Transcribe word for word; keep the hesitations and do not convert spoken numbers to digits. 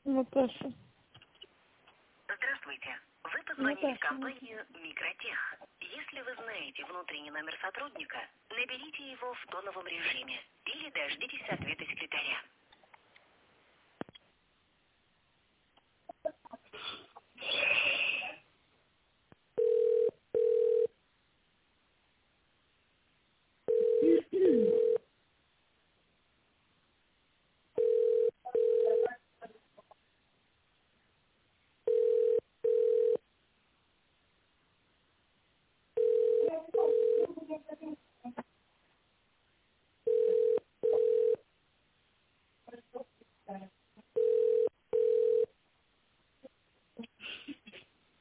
Наташа. Здравствуйте. Вы позвонили Наташа. в компанию «Микротех». Если вы знаете внутренний номер сотрудника, наберите его в тоновом режиме или дождитесь ответа секретаря.